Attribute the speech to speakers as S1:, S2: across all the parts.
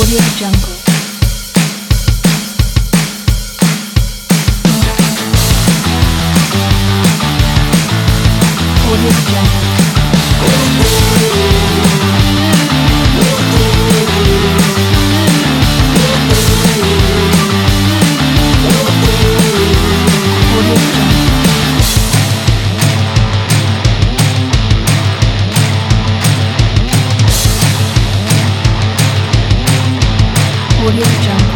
S1: Audio Jungle. Audio Jungle. Audio Jungle. Audio Jungle.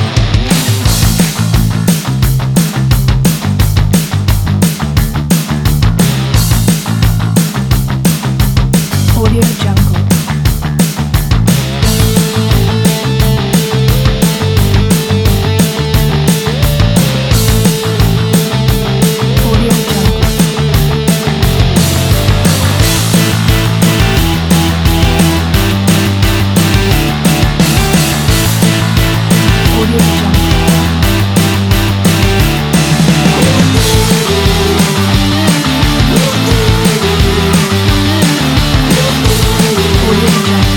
S1: Audio Jungle. Audio Jungle. Audio Jungle. Audio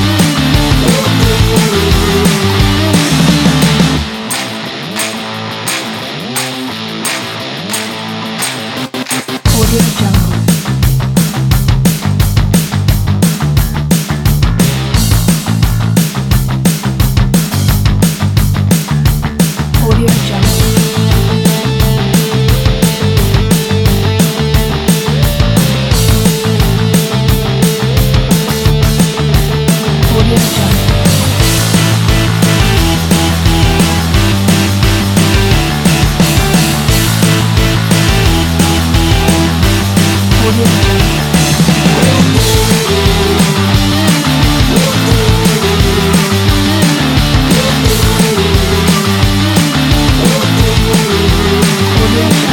S1: Jungle. Audio Jungle. Audio Jungle. Audio Jungle. Audio Jungle. Audio Jungle.